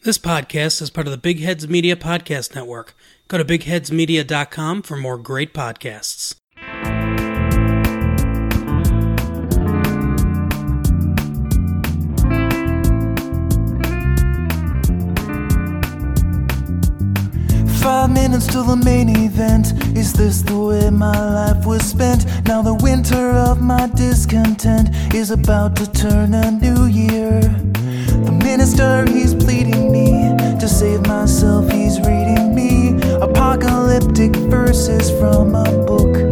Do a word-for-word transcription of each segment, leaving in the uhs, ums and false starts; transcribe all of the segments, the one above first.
This podcast is part of the Big Heads Media Podcast Network. Go to big heads media dot com for more great podcasts. Five minutes till the main event. Is this the way my life was spent? Now the winter of my discontent is about to turn a new year. The minister, he's pleading me to save myself, he's reading me apocalyptic verses from a book.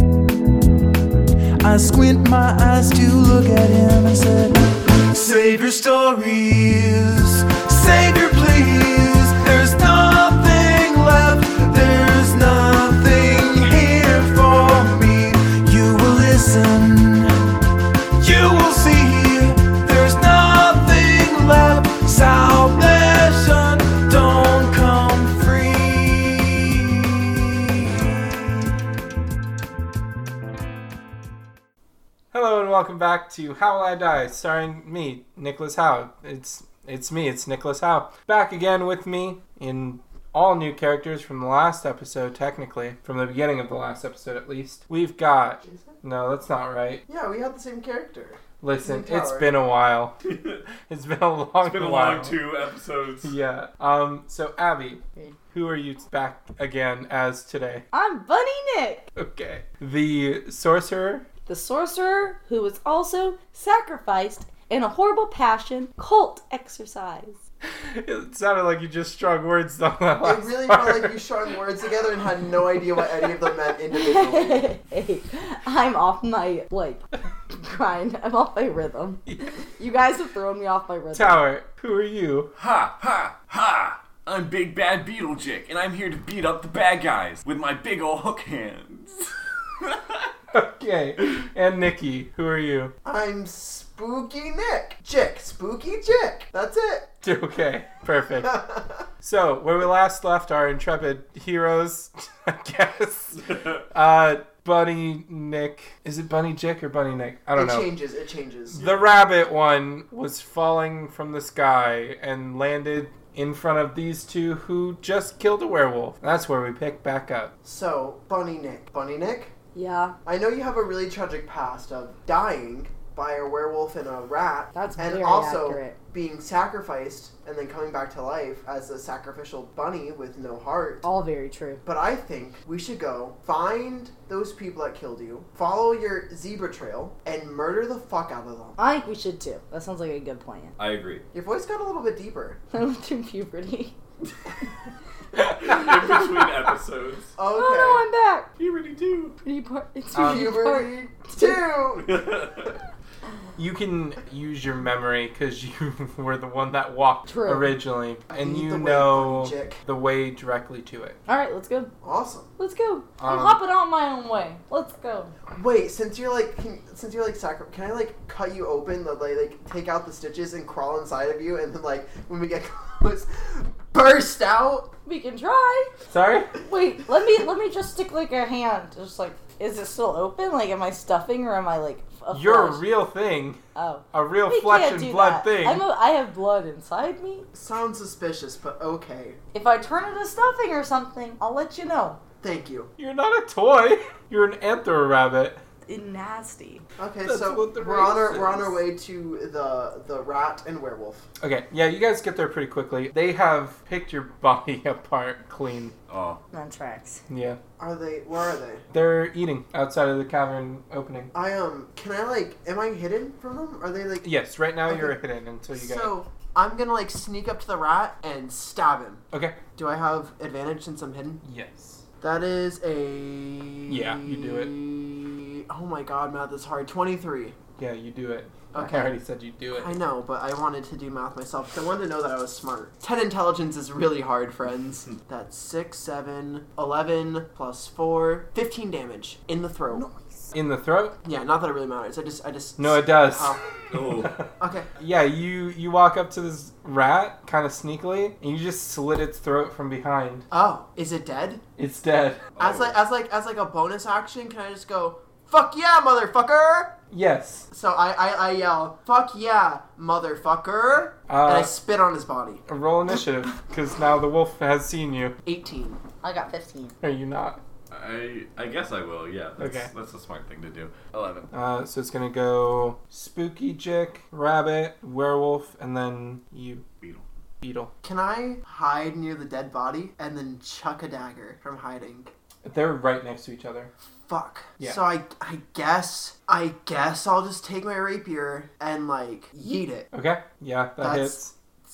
I squint my eyes to look at him and said, save your stories, Savior please, there's nothing left, there's nothing here for me. You will listen, you will see, there's nothing left, salvation don't come free. Hello and welcome back to How Will I Die, starring me, Nicholas Howe. It's it's me, it's Nicholas Howe. Back again with me in all new characters from the last episode, technically. From the beginning of the last episode, at least. We've got... No, that's not right. Yeah, we have the same character. Listen, Same it's tower. been a while. It's been a long It's been a while. long two episodes. Yeah. Um. So, Abby, who are you back again as today? I'm Bunny Nick, Okay. The sorcerer? the sorcerer who was also sacrificed in a horrible passion cult exercise. It sounded like you just strung words on that It last really part. felt like you strung words together and had no idea what any of them meant individually. Hey, I'm off my, like, grind. I'm off my rhythm. You guys have thrown me off my rhythm. Tower, who are you? Ha, ha, ha! I'm Big Bad Beetlejick, and I'm here to beat up the bad guys with my big ol' hook hands. Okay. And Nikki, who are you? I'm Spooky Nick. Jick. Spooky Jick. That's it. Okay, perfect. So, where we last left our intrepid heroes, I guess, uh, Bunny Nick, is it Bunny Jick or Bunny Nick? I don't It know. changes. It changes. The rabbit one was falling from the sky and landed in front of these two who just killed a werewolf. That's where we pick back up. So, Bunny Nick. Bunny Nick, Yeah, I know you have a really tragic past of dying by a werewolf and a rat. That's and very also accurate. being sacrificed and then coming back to life as a sacrificial bunny with no heart. all very true. But I think we should go find those people that killed you, follow your zebra trail, and murder the fuck out of them. I think we should too. That sounds like a good plan. I agree. Your voice got a little bit deeper. I went through puberty. In between episodes. Okay. Oh no, I'm back. Puberty too. Pretty part. It's Um, pretty part. Puberty two. You can use your memory because you were the one that walked True. originally, and Lead you the way, know Bunny Chick. the way directly to it. All right, let's go. Awesome. Let's go. I'm Um, hopping on my own way. Let's go. Wait, since you're like, can, since you're like sacri- can I like cut you open, the, like, like take out the stitches and crawl inside of you, and then like when we get close, burst out? We can try. Sorry? Wait, let me let me just stick like a hand. Just like, is it still open? Like, am I stuffing or am I like a You're a flesh? real thing. Oh, A real we flesh can't and do blood that. thing. I'm a, I have blood inside me. Sounds suspicious, but okay. If I turn into stuffing or something, I'll let you know. Thank you. You're not a toy. You're an anthro rabbit. Nasty. Okay, That's so what the we're on our race we're on is. our way to the the rat and werewolf. Okay, yeah, you guys get there pretty quickly. They have picked your body apart clean. Oh. On tracks. Yeah. Are they? Where are they? They're eating outside of the cavern opening. I um. Can I like? Am I hidden from them? Are they like? Yes, right now Okay. you're hidden until you get So I'm gonna like sneak up to the rat and stab him. Okay. Do I have advantage since I'm hidden? Yes. That is a. Yeah, you do it. Oh my god, math is hard. twenty-three. Yeah, you do it. Okay. I already said you do it. I know, but I wanted to do math myself because I wanted to know that I was smart. ten intelligence is really hard, friends. That's six, seven, eleven, plus four, fifteen damage in the throat. In the throat? Yeah, not that it really matters. I just, I just. No, it does. Oh, Oh. okay. Yeah, you you walk up to this rat kind of sneakily, and you just slit its throat from behind. Oh, is it dead? It's dead. As Oh. like, as like, as like a bonus action, can I just go fuck yeah, motherfucker! Yes. So I, I, I yell, fuck yeah, motherfucker! Uh, and I spit on his body. Roll initiative, because now the wolf has seen you. eighteen. I got fifteen. Are you not? I I guess I will, yeah. That's, Okay. That's a smart thing to do. eleven. Uh, so it's gonna go Spooky Jick, Rabbit, Werewolf, and then you, Beetle. Beetle. Can I hide near the dead body and then chuck a dagger from hiding? They're right next to each other. Fuck. Yeah. So I, I guess, I guess I'll just take my rapier and, like, yeet it. Okay. Yeah, that That's- hits.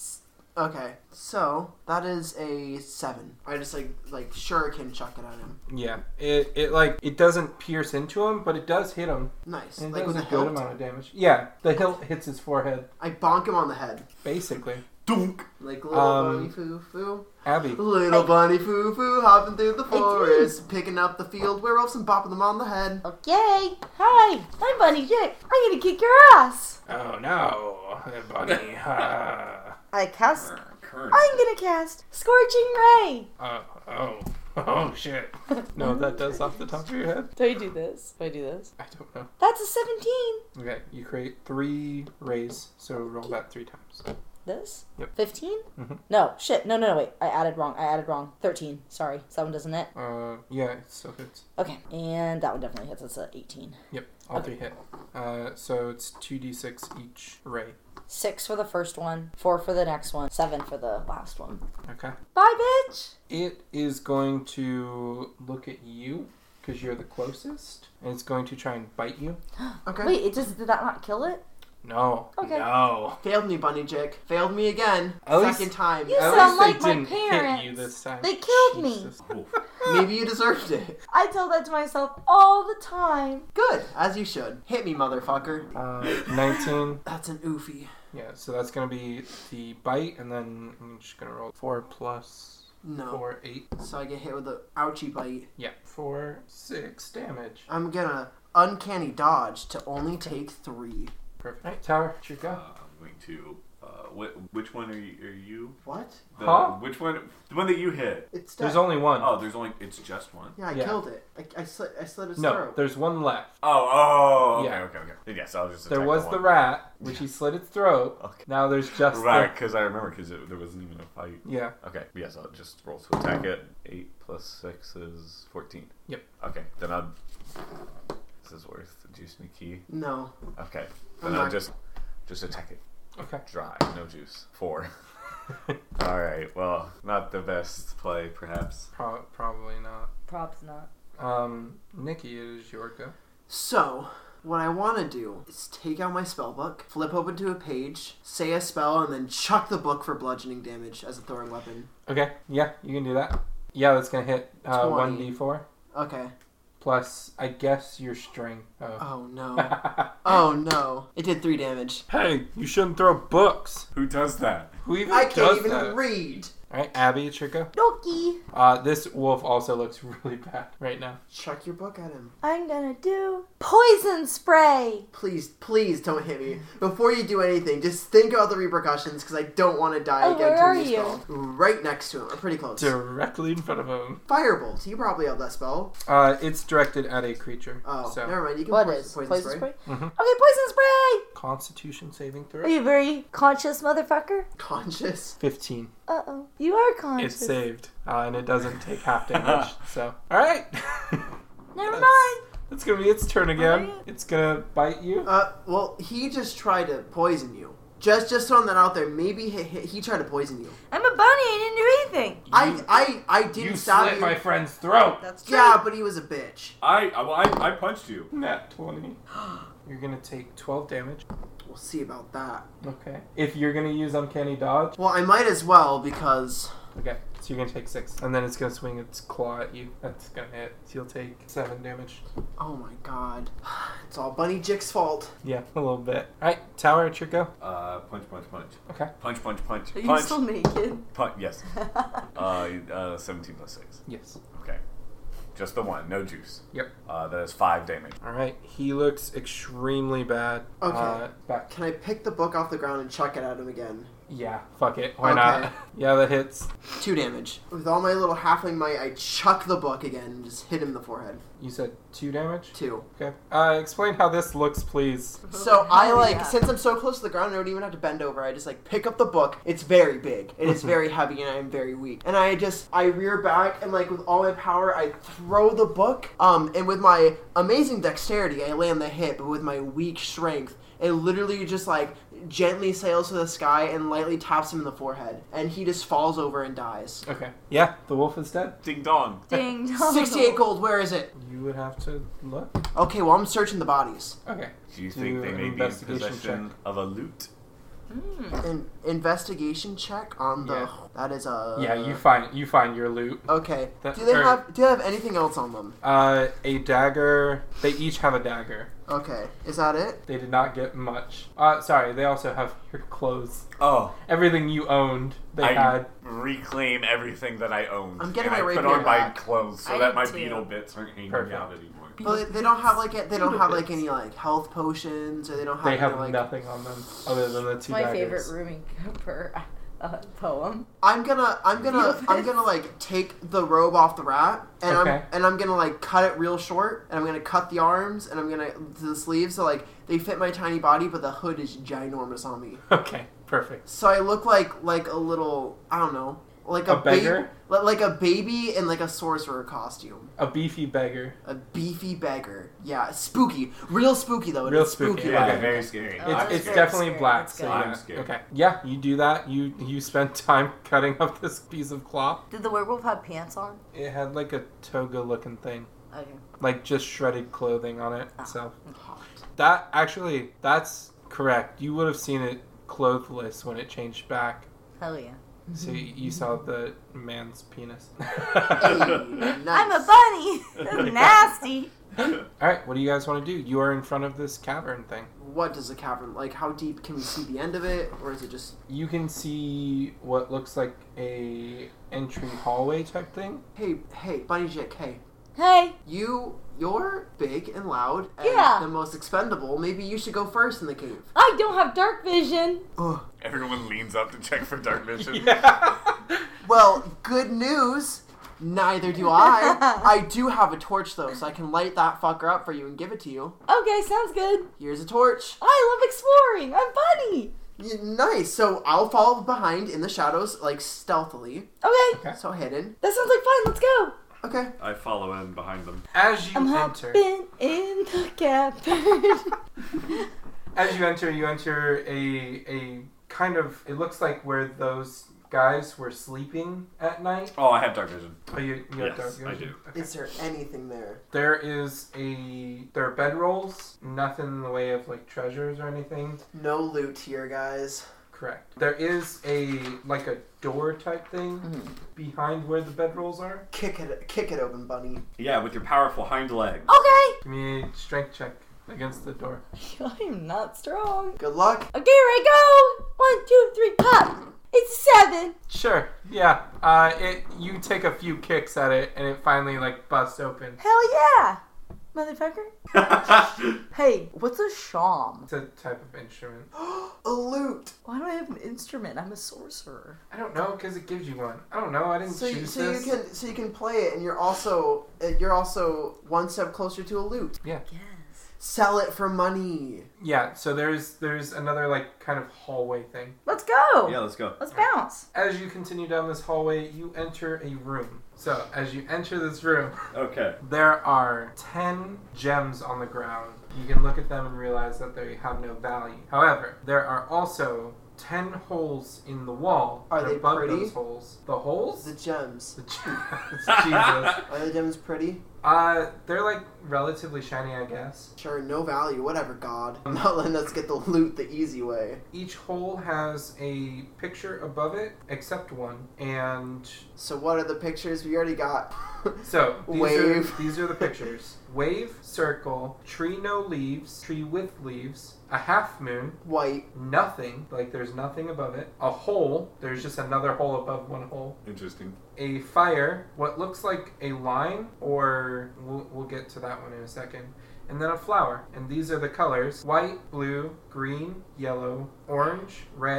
Okay. So, that is a seven. I just, like, like shuriken chuck it at him. Yeah. It, it like, it doesn't pierce into him, but it does hit him. Nice. And it Like does with a a good hilt. amount of damage. Yeah, the hilt hits his forehead, I bonk him on the head. basically. Dunk! Like, little Um, bunny foo-foo. Abby. Little bunny foo-foo hopping through the forest, picking up the field werewolves and bopping them on the head. Okay. Hi, I'm Bunny Dick. I'm gonna kick your ass. Oh no, Bunny. Uh, I cast. Current. I'm gonna cast Scorching Ray. oh, oh, oh shit. No, that does off the top of your head? Do I do this? Do I do this? I don't know. That's a seventeen. Okay, you create three rays, so roll that three times. This? Yep. fifteen? Mhm. No, shit. No, no, no, wait. I added wrong. I added wrong. thirteen. Sorry. Seven doesn't hit. Uh, yeah, it still hits. Okay. And that one definitely hits. It's a eighteen. Yep, all Okay. three hit. Uh, so it's two d six each ray. Six for the first one, four for the next one, seven for the last one. Okay. Bye, bitch! It is going to look at you, because you're the closest, and it's going to try and bite you. Okay. Wait, it just did that not kill it? No. Okay. No. Failed me, Bunny Jick. Failed me again. At least- Second time. You At sound least like they my didn't parents. hit you this time. They killed me. Jesus. Maybe you deserved it. I tell that to myself all the time. Good, as you should. Hit me, motherfucker. Uh, nineteen. That's an oofy. Yeah, so that's going to be the bite, and then I'm just going to roll four plus No. four, eight. So I get hit with a ouchie bite. Yeah, four, six damage. I'm gonna uncanny dodge to only take three. Perfect. Right, Tower, it's your Uh, go. I'm going to. Uh, wh- which one are you? Are you? What? The, Huh? Which one? The one that you hit. It's dead. There's only one. Oh, there's only. It's just one. Yeah, I Yeah. killed it. I, I, slit, I slit its No, throat. there's one left. Oh, oh, okay, Yeah. okay, okay. Then yes, I'll just. There attack was the, the one. rat, which he slit its throat. Okay. Now there's just Right, because I remember because there wasn't even a fight. the... Yeah. Okay, yes, I'll just roll to attack it. Eight plus six is fourteen. Yep. Okay, then I'll. This is worth the juice me key. No. Okay, I'm then I'll not- just just attack it. Okay. Dry, no juice. Four. All right. Well, not the best play, perhaps. Pro- probably not. Props not. Um, Nikki, it is your go. So, what I want to do is take out my spell book, flip open to a page, say a spell, and then chuck the book for bludgeoning damage as a throwing weapon. Okay, yeah, you can do that. Yeah, that's gonna hit uh, twenty. one d four Okay. plus, I guess, your strength. Oh. Oh no. Oh no. It did three damage. Hey, you shouldn't throw books. Who does that? Who even I does can't even that? read. All right, Abby, it's your go. Doki. Uh, this wolf also looks really bad right now. Chuck your book at him. I'm gonna do poison spray. Please, please don't hit me. Before you do anything, just think about the repercussions because I don't want to die Oh, again where to are a new you? spell. Right next to him, or pretty close. Directly in front of him. Firebolt. You probably have that spell. Uh, it's directed at a creature. Oh, so never mind. You can What poison, is poison, poison spray. spray? Mhm. Okay, poison spray. Constitution saving Are throw. you very conscious, motherfucker? Conscious. Fifteen. Uh oh, you are It's conscious. saved, uh, and it doesn't take half damage. So, all right. Never That's- mind. It's gonna be its turn again. Alright. It's gonna bite you. Uh, well, he just tried to poison you. Just, just throwing that out there. Maybe he, he, he tried to poison you. I'm a bunny. I didn't do anything. I, I, I didn't You stab slit you. my friend's throat. That's true. Yeah, but he was a bitch. I, well, I, I punched you. Nat twenty. You're gonna take twelve damage. We'll see about that. Okay. If you're gonna use uncanny dodge. Well, I might as well because Okay. So you're gonna take six, and then it's gonna swing its claw at you. That's gonna hit. So you'll take seven damage. oh my god, it's all Bunny Jick's fault. Yeah, a little bit. All right, Tower, it's your go. Uh, punch, punch, punch. Okay. Punch, punch, punch. Are you punch. still naked? Punch. Yes. uh, uh, seventeen plus six. Yes. Okay. Just the one, no juice. Yep. Uh, that is five damage. All right. He looks extremely bad. Okay. Uh, back. Can I pick the book off the ground and chuck it at him again? Yeah, fuck it. Why Okay. not? Yeah, that hits. Two damage. With all my little halfling might, I chuck the book again and just hit him in the forehead. You said two damage? Two. Okay. Uh, explain how this looks, please. So I Hell like, yeah. since I'm so close to the ground, I don't even have to bend over. I just like pick up the book. It's very big. It is very heavy, and I am very weak. And I just, I rear back and like with all my power, I throw the book. Um, and with my amazing dexterity, I land the hit. But with my weak strength, it literally just like gently sails to the sky and lightly taps him in the forehead, and he just falls over and dies. Okay. Yeah, the wolf is dead. Ding dong. Ding dong. sixty-eight gold. Where is it? You would have to look. Okay, well I'm searching the bodies. Okay. Do you Do think they an may be in investigation possession check. of a loot? An investigation check on the. Yeah. That is a. Yeah, you find you find your loot. Okay. That- do they or- have Do they have anything else on them? Uh, a dagger. They each have a dagger. Okay. Is that it? They did not get much. Uh, sorry. They also have your clothes. Oh, Everything you owned, they I had. reclaim everything that I owned. I'm getting and my I put rapier on my back. clothes so I that did my too. beetle bits aren't hanging Perfect. out anymore. Well, they, they don't have like a, they don't have like any like health potions, or they don't have. They any, have like, nothing on them other than the two My daggers. favorite Rumi Cooper uh, poem. I'm gonna I'm gonna Feel I'm this? gonna like take the robe off the rat, and Okay. I'm and I'm gonna like cut it real short, and I'm gonna cut the arms, and I'm gonna to the sleeves, so like they fit my tiny body, but the hood is ginormous on me. Okay. Perfect. So I look like like a little I don't know like a, A beggar? ba- like a baby in like a sorcerer costume, A beefy beggar. a beefy beggar. Yeah, spooky, real spooky though. It Real is spooky, Yeah, okay. very scary. Oh, It's, that's it's very definitely scary. black. That's So good. yeah. I'm scared. Okay. Yeah, you do that. You you spend time cutting up this piece of cloth. Did the werewolf have pants on? It had like a toga looking thing, Okay. like just shredded clothing on it Ah. itself. Hot. That actually, that's correct. You would have seen it clothless when it changed back. Hell yeah. So you, you saw the man's penis. Hey, nice. I'm a bunny. That's nasty. All right, what do you guys want to do? You are in front of this cavern thing. What does the cavern like? How deep can we see the end of it, or is it just? You can see what looks like a entry hallway type thing. Hey, hey, Bunny Jick, hey, Hey. you, you're big and loud and Yeah. the most expendable. Maybe you should go first in the cave. I don't have dark vision. Ugh. Everyone leans up to check for dark vision. Yeah. Well, good news. Neither do I. I do have a torch though, so I can light that fucker up for you and give it to you. Okay, sounds good. Here's a torch. I love exploring. I'm bunny. Y- Nice. So I'll follow behind in the shadows, like stealthily, Okay. Okay. so hidden. That sounds like fun. Let's go. Okay. I follow in behind them. As you I'm enter, hopping in the cavern. as you enter, you enter a a kind of. It looks like where those guys were sleeping at night. Oh, I have dark vision. Oh, you, you have Yes, dark I vision? do. Okay. Is there anything there? There is a. There are bedrolls. Nothing in the way of like treasures or anything. No loot here, guys. Correct. There is a like a door type thing behind where the bedrolls are. Kick it, kick it open, Bunny. Yeah, with your powerful hind leg. Okay. Give me a strength check against the door. I am not strong. Good luck. Okay, here I go. One, two, three, pop. It's seven. Sure. Yeah. Uh, it. You take a few kicks at it, and it finally like busts open. Hell yeah, motherfucker. Hey, what's a sham? It's a type of instrument. A loot. Why do I have an instrument? I'm a sorcerer. I don't know, because it gives you one. I don't know. I didn't So, you, choose so you this. can so you can play it, and you're also uh, you're also one step closer to a loot. Yeah. Yes. Sell it for money. Yeah. So there's there's another like kind of hallway thing. Let's go. Yeah, let's go. Let's bounce. As you continue down this hallway, you enter a room. So as you enter this room, Okay. there are ten gems on the ground. You can look at them and realize that they have no value. However, there are also ten holes in the wall. Are and they above pretty? those holes? The holes? The gems. The ge- Jesus. Are the gems pretty? Uh, they're like relatively shiny, I guess. Sure, no value. Whatever, God. I'm not letting us get the loot the easy way. Each hole has a picture above it, except one. And So what are the pictures we already got? so these Wave. are these are the pictures: wave, circle, tree no leaves, tree with leaves, a half moon, White. nothing, like there's nothing above it, a hole, there's just another hole above one hole, Interesting. a fire, what looks like a line, or we'll, we'll get to that one in a second, and then a flower. And these are the colors: white, blue, green, yellow, orange, red,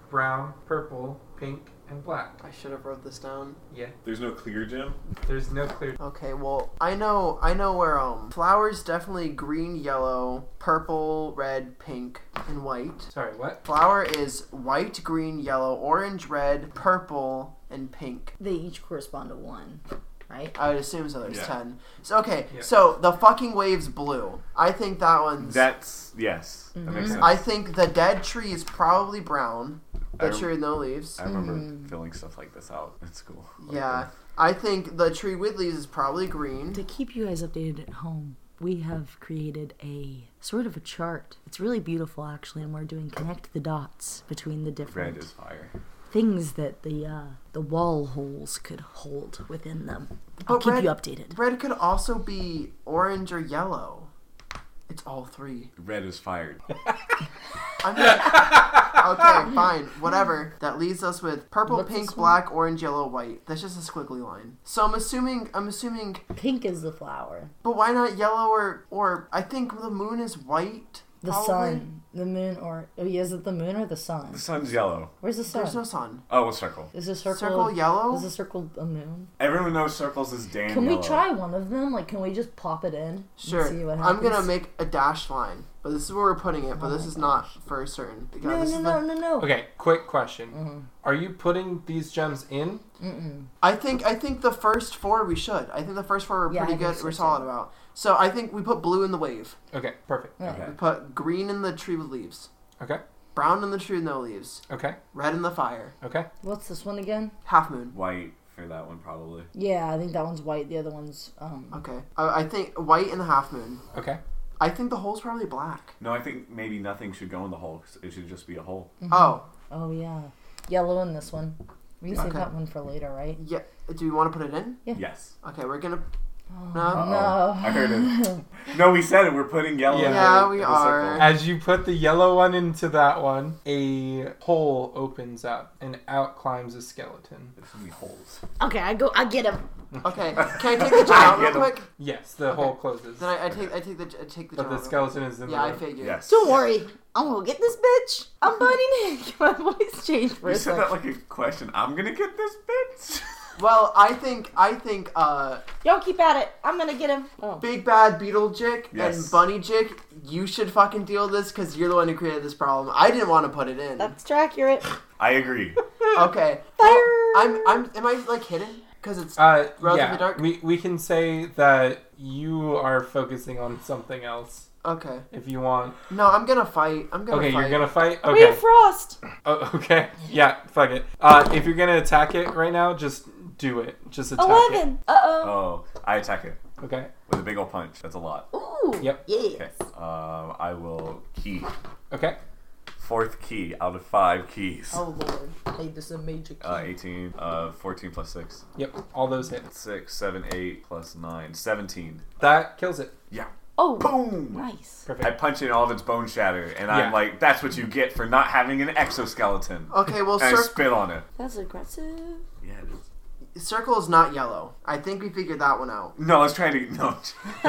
brown, purple, pink, and black. I should have wrote this down. Yeah. There's no clear gem? There's no clear. Okay, well, I know I know where um flowers definitely green, yellow, purple, red, pink, and white. Sorry, what? Flower is white, green, yellow, orange, red, purple, and pink. They each correspond to one, right? I would assume so. There's Yeah. ten. So okay, Yeah. so the fucking wave's blue. I think that one's. That's, yes. That makes sense. I think the dead tree is probably brown. The I- tree with no leaves. I remember filling stuff like this out in school. Yeah. I think the tree with leaves is probably green. To keep you guys updated at home, we have created a sort of a chart. It's really beautiful, actually, and we're doing connect the dots between the different Red is fire. things that the uh, the wall holes could hold within them. I'll But keep red- you updated. Red could also be orange or yellow. It's all three. Red is fired. I'm gonna, okay, fine, whatever. That leaves us with purple, What's pink, this one? black, orange, yellow, white. That's just a squiggly line. So I'm assuming, I'm assuming, Pink is the flower. but why not yellow or, or I think the moon is white. The probably? sun, the moon, or oh, yeah, is it the moon or the sun? The sun's yellow. Where's the sun? There's no sun. Oh, a circle. Is a circle, Circle yellow? Is a circle a moon? Everyone knows circles is damn Can yellow. we try one of them? Like, can we just pop it in? Sure. And see what I'm happens? gonna make a dashed line, but this is where we're putting it. But Oh this my is gosh. not for certain. Because No, this no, is no, the- no, no. Okay, quick question. Mm-hmm. Are you putting these gems in? Mm-mm. I think I think the first four we should. I think the first four we're Yeah, pretty I think good. so We're too. solid about. So I think we put blue in the wave. Okay, perfect. Yeah. Okay. We put green in the tree with leaves. Okay, Brown in the tree with no leaves. okay, Red in the fire. okay. What's this one again? Half moon. White for that one, probably. Yeah, I think that one's white. The other one's um. Okay. I, I think white in the half moon. Okay. I think the hole's probably black. No, I think maybe nothing should go in the hole. It should just be a hole. Oh. Oh yeah, yellow in this one. We can save Okay. that one for later, right? Yeah. Do we want to put it in? Yeah. Yes. Okay, we're gonna. Oh, No. Uh-oh. no. I heard it. No, we said it. We're putting yellow Yeah. in the- Yeah, we in the are. circle. As you put the yellow one into that one, a hole opens up and out climbs a skeleton. There's so many holes. Okay, I go. I get him. Okay. Can I take the gem out real Get 'em. quick? Yes, the Okay. hole closes. Then I, I take I take the I take the But gem the out real skeleton is in quick. the Yeah, I room. figured. Yes. Don't worry. I'm gonna get this bitch. I'm Bunny Nick. My voice changed for You a said second. that like a question. I'm gonna get this bitch. Well, I think I think uh Y'all keep at it. I'm gonna get him. Oh. Big Bad Beetle Jick Yes. and Bunny Jick, you should fucking deal with this because you're the one who created this problem. I didn't want to put it in. That's accurate. I agree. Okay. Fire. Well, I'm I'm am I like hidden? Because it's Uh, Relatively yeah, dark? we we can say that you are focusing on something else okay. if you want. No, I'm gonna fight. I'm gonna Okay, fight. you're gonna fight. We have Okay. Frost. Oh, okay. Yeah, fuck it. Uh, if you're gonna attack it right now, just do it. Just attack Eleven. Uh oh. Oh, I attack it it. Okay. with a big old punch. That's a lot. Ooh. Yep. Yes. Okay. Um, I will key. Okay. Fourth key out of five keys. Oh lord. Hey, this is a major key. Uh, eighteen. Uh, fourteen plus six. Yep. All those hit. Six, seven, eight plus nine. seventeen. That kills it. Yeah. oh. Boom! Nice. I Perfect. punch it and all of its bones shatter, and Yeah. I'm like, that's what you get for not having an exoskeleton. Okay, well, And I cir- spit on it. That's aggressive. Yeah, it is. circle is not yellow. I think we figured that one out. No, I was trying to. No.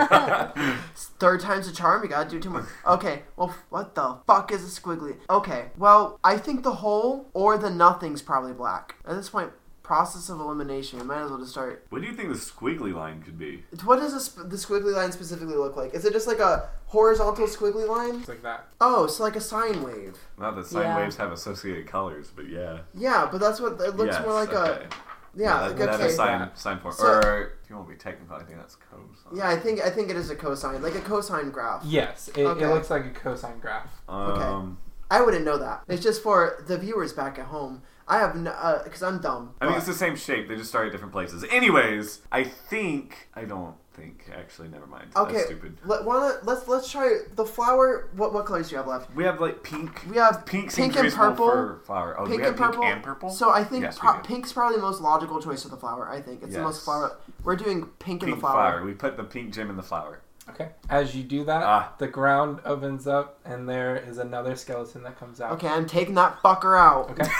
Third time's a charm. You gotta do two more. Okay. Well, f- what the fuck is a squiggly? Okay. Well, I think the whole or the nothing's probably black. At this point, process of elimination. We might as well just start. What do you think the squiggly line could be? What does a sp- the squiggly line specifically look like? Is it just like a horizontal squiggly line? It's like that. Oh, so like a sine wave. Not that sine Yeah. waves have associated colors, but yeah. Yeah, but that's what it looks Yes, more like okay. a. Yeah, that, like, that's okay. a sine, sine form. So- or if you want to be technical, I think that's cosine. Yeah, I think I think it is a cosine, like a cosine graph. Yes, it, Okay. it looks like a cosine graph. Um, I wouldn't know that. It's just for the viewers back at home. I have no, uh, because I'm dumb. I mean, but- it's the same shape. They just start at different places. Anyways, I think I don't think actually. Never mind. Okay. That's stupid. Let, wanna, let's let's try the flower. What what colors do you have left? We have like pink. We have Pink, pink seems and reasonable purple. for flower. Oh, do Pink we have and purple. pink and purple. So I think Yes, we pro- do. pink's probably the most logical choice of the flower. I think it's the most Yes. flower. We're doing pink, in Pink the flower. We put the pink gem in the flower. Okay. As you do that, Ah. the ground opens up, and there is another skeleton that comes out. Okay, I'm taking that fucker out. Okay.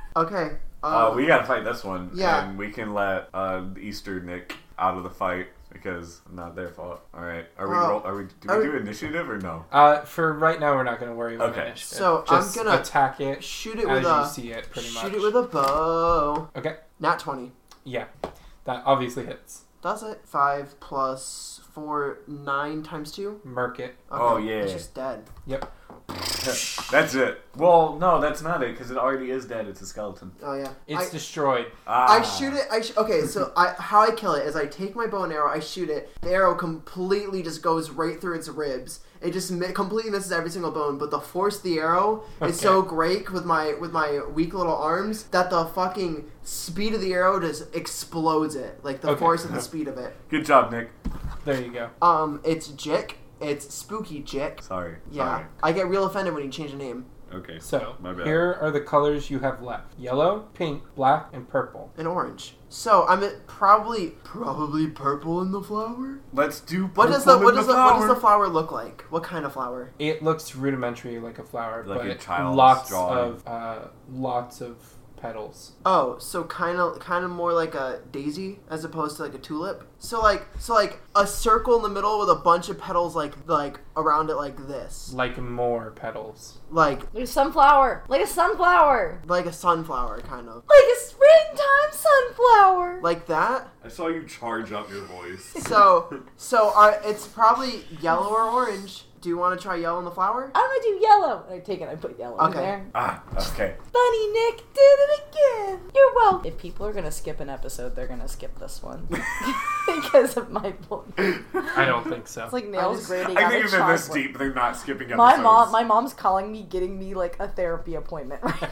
Okay. Uh, Um, we gotta fight this one. yeah. And we can let uh, Easter Nick out of the fight. because not their fault. All right, are we? Uh, roll, are we? Do are we we- do initiative or no? Uh, for right now, we're not going to worry about Okay. initiative. So, Just I'm gonna attack it Shoot it as with you a see it, pretty much. shoot it with a bow. Okay. Nat twenty. Yeah, that obviously hits. Does it? Five plus four, nine times two. Merc it. Okay, Oh, yeah. It's just dead. Yep. That's it. Well, no, that's not it because it already is dead. It's a skeleton. Oh yeah. It's I, destroyed. Ah. I shoot it. I sh- okay. So I how I kill it is I take my bow and arrow. I shoot it. The arrow completely just goes right through its ribs. It just mi- completely misses every single bone. But the force of the arrow Okay. is so great with my with my weak little arms that the fucking speed of the arrow just explodes it. Like the Okay. force of the speed of it. Good job, Nick. There you go. Um, it's Jick. It's Spooky Jick. Sorry. Yeah. Sorry. I get real offended when you change the name. Okay. So, My bad. here are the colors you have left. Yellow, pink, black, and purple. And orange. So I'm at probably probably purple in the flower. Let's do. What does the purple what in does the, what does flower. the flower look like? What kind of flower? It looks rudimentary like a flower, Like but a child's lots drawing. of uh, lots of petals. Oh, so kind of kind of more like a daisy as opposed to like a tulip. So like so like a circle in the middle with a bunch of petals like like around it like this. Like more petals. Like Like a sunflower. Like a sunflower. like a sunflower kind of. Like a springtime sunflower. Like that. I saw you charge up your voice. So so uh, it's probably yellow or orange. Do you want to try yellow in the flower? I'm gonna do yellow. I take it. I put yellow in Okay. there. Ah, okay. Bunny Nick did it again. You're welcome. If people are gonna skip an episode, they're gonna skip this one because of my voice. I don't think so. It's like nails just- grating I on think a if they're this chalkboard. deep, they're not skipping episodes. My mom, my mom's calling me, getting me like a therapy appointment right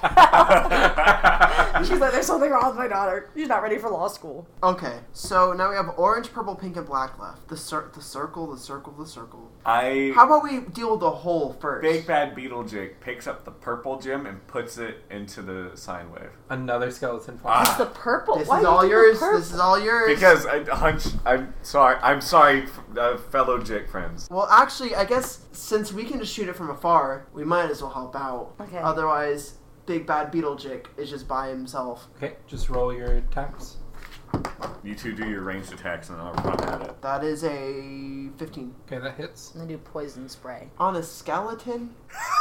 now. She's like, "There's something wrong with my daughter. She's not ready for law school." Okay. So now we have orange, purple, pink, and black left. The cir- the circle, the circle, the circle. I. How about we deal with the hole first? Big Bad Beetle Jake picks up the purple gem and puts it into the sine wave. Another skeleton flower. It's the purple. This Why is are you all doing yours. purple? This is all yours. Because I hunch. I'm sorry. I'm sorry, uh, fellow Jake friends. Well, actually, I guess since we can just shoot it from afar, we might as well help out. Okay. Otherwise, Big Bad Beetlejick is just by himself. Okay, just roll your attacks. You two do your ranged attacks and I'll run at it. That is a fifteen. Okay, that hits. I'm gonna do poison spray. On a skeleton?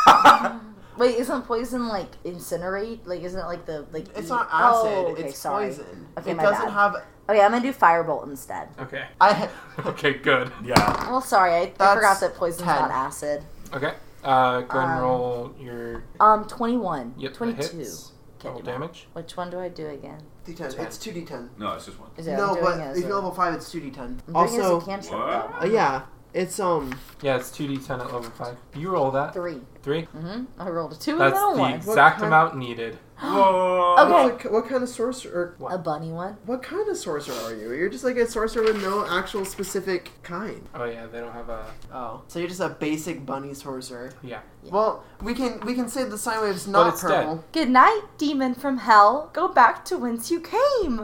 Wait, isn't poison like incinerate? Like, isn't it like the like? It's eat- not acid. Oh, okay, it's sorry. poison. Okay, it my doesn't bad. have. Okay, I'm gonna do firebolt instead. Okay. I. Okay, good. Yeah. Well, sorry, I, I That's forgot that poison's ten. not acid. Okay. Uh, go and Um, roll your. Um, twenty-one. Yep, that twenty-two. hits. Can't Roll do math. damage. Which one do I do again? D ten. Ten. It's two D ten. No, it's just one. Is it? No, I'm doing but it as if you're a- level five, it's two D ten. I'm doing it as a Also, cantrip, What? though. uh, yeah, it's um. Yeah, it's two d ten at level five. You roll that. Three. Three? Mm-hmm. I rolled a two That's and then a the one. exact kind- amount needed. Whoa. Okay. What, what kind of sorcerer? What? A bunny one. What kind of sorcerer are you? You're just like a sorcerer with no actual specific kind. Oh yeah, they don't have a. Oh, so you're just a basic bunny sorcerer. Yeah. Yeah. Well, we can we can say the sine wave's But not it's purple. Good night, demon from hell. Go back to whence you came. I'm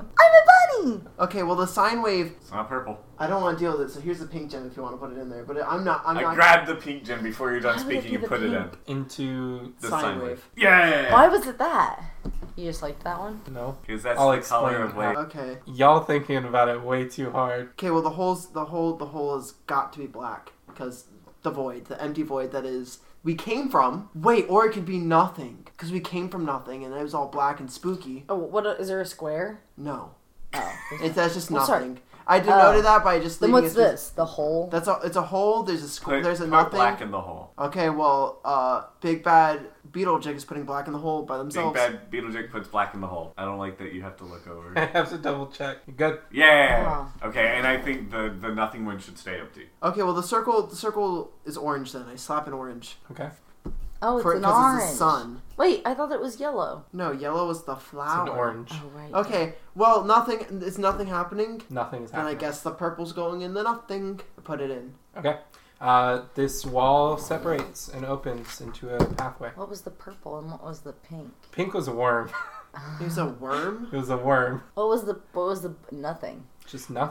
a bunny. Okay, well the sine wave. It's not purple. I don't want to deal with it. So here's the pink gem if you want to put it in there. But I'm not. I'm I not. grabbed the pink gem before you're done Why would it speaking be and the put it in. pink? Into. The Sine sine wave. wave. Yeah. Why was it that? You just liked that one? No. Because that's I'll the color explain of light. Okay. Y'all thinking about it way too hard. Okay. Well, the holes. The hole. The hole has got to be black because the void, the empty void that is we came from. Wait, or it could be nothing because we came from nothing and it was all black and spooky. Oh, what? Is there a square? No, Oh. it's that's just Oh, sorry. nothing. I Oh. denoted that by just. Then leaving what's it as- this? The hole? That's a. It's a hole. There's a squ- Put, There's a put nothing. black in the hole. Okay. Well, uh, Big Bad Beetlejick is putting black in the hole by Big themselves. Bad Beetlejuice puts black in the hole. I don't like that you have to look I over. have to double check. You good? Yeah. Okay, and I think the the nothing one should stay empty. Okay. Well, the circle. The circle is orange. Then I slap an orange. Okay. Oh, it's For- an 'cause orange. it's the sun. Wait, I thought it was yellow. No, yellow is the It's flower. an orange. Oh, right. Okay, well, nothing. It's nothing happening. Nothing is Then I happening. guess the purple's going in the nothing. Put it in. Okay. Uh, this wall separates and opens into a pathway. What was the purple and what was the pink? Pink was a worm. There's a worm. It was a worm. What was the what was the nothing? Just nothing.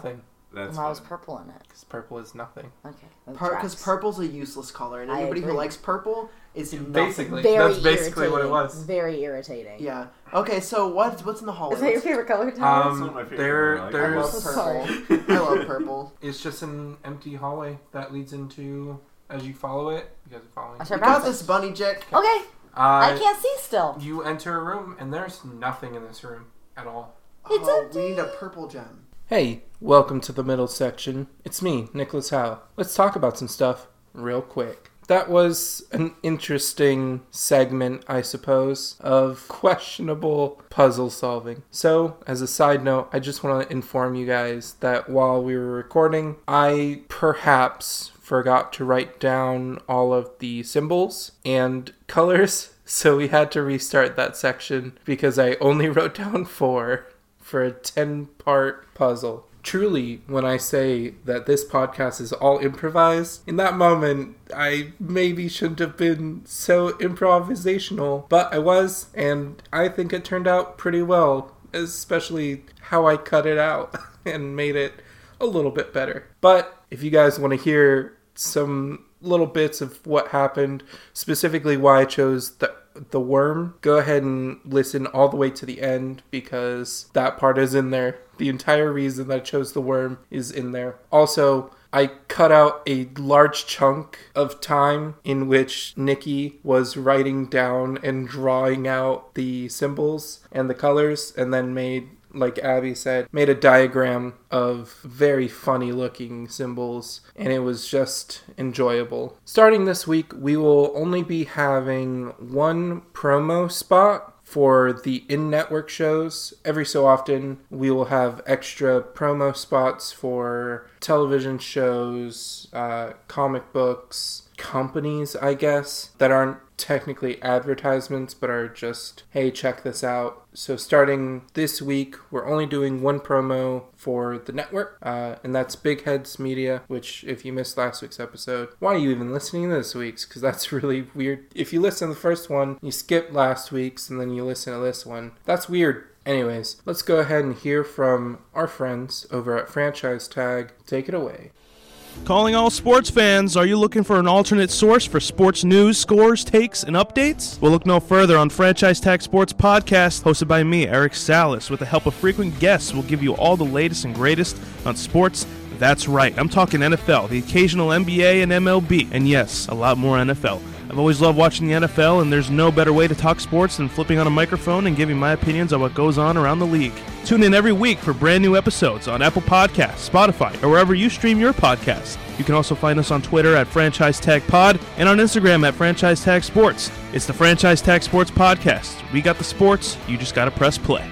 That's Why was fun. purple in it? Because purple is nothing. Okay. that Because tracks. purple's a useless color, and I anybody who agree. likes purple is nothing. Basically, Very that's basically what it irritating. was. Very irritating. Yeah. Okay, so what's what's in the hallway? Is that your favorite color, Thomas? It's not my Um, favorite there, color. I like I love there's, purple. I love purple. it's just an empty hallway that leads into, as you follow it, you guys are following. I You start got bouncing. this, Bunny Jick. Okay, I Uh, can't see still. you enter a room and there's nothing in this room at all. It's oh, empty. we need a purple gem. Hey, welcome to the middle section. It's me, Nicholas Howe. Let's talk about some stuff real quick. That was an interesting segment, I suppose, of questionable puzzle solving. So, as a side note, I just want to inform you guys that while we were recording, I perhaps forgot to write down all of the symbols and colors, so we had to restart that section because I only wrote down four for a ten-part puzzle. Truly, when I say that this podcast is all improvised, in that moment, I maybe shouldn't have been so improvisational, but I was, and I think it turned out pretty well, especially how I cut it out and made it a little bit better. But if you guys want to hear some little bits of what happened, specifically why I chose the the worm, go ahead and listen all the way to the end because that part is in there. The entire reason that I chose the worm is in there. Also, I cut out a large chunk of time in which Nikki was writing down and drawing out the symbols and the colors, and then made, like Abby said, made a diagram of very funny looking symbols, and it was just enjoyable. Starting this week, we will only be having one promo spot for the in-network shows. Every so often, we will have extra promo spots for television shows, uh, comic books, companies, I guess, that aren't technically advertisements, but are just, hey, check this out. So starting this week, we're only doing one promo for the network, uh, and that's Big Heads Media, which if you missed last week's episode, why are you even listening to this week's? Because that's really weird. If you listen to the first one, you skip last week's, and then you listen to this one. That's weird. Anyways, let's go ahead and hear from our friends over at Franchise Tag. Take it away. Calling all sports fans, are you looking for an alternate source for sports news, scores, takes, and updates? Well, look no further. On Franchise Tag Sports Podcast, hosted by me, Eric Salas, with the help of frequent guests, we'll give you all the latest and greatest on sports. That's right, I'm talking N F L, the occasional N B A and M L B, and yes, a lot more N F L. I've always loved watching the N F L, and there's no better way to talk sports than flipping on a microphone and giving my opinions on what goes on around the league. Tune in every week for brand new episodes on Apple Podcasts, Spotify, or wherever you stream your podcasts. You can also find us on Twitter at Franchise Tag Pod and on Instagram at Franchise Tag Sports. It's the Franchise Tag Sports Podcast. We got the sports, you just gotta press play.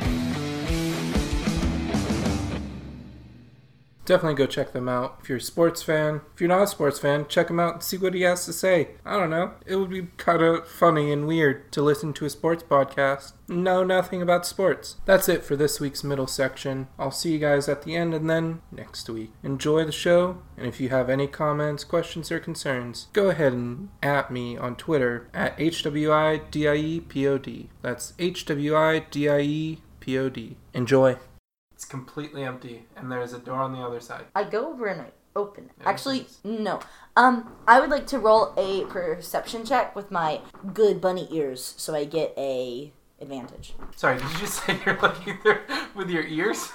Definitely go check them out. If you're a sports fan, if you're not a sports fan, check him out and see what he has to say. I don't know. It would be kind of funny and weird to listen to a sports podcast. Know nothing about sports. That's it for this week's middle section. I'll see you guys at the end and then next week. Enjoy the show, and if you have any comments, questions, or concerns, go ahead and at me on Twitter at H W I D I E P O D. That's H W I D I E P O D. Enjoy. It's completely empty, and there's a door on the other side. I go over and I open it. Yeah, Actually, it's- no. Um, I would like to roll a perception check with my good bunny ears, so I get a advantage. Sorry, did you just say you're looking there with your ears?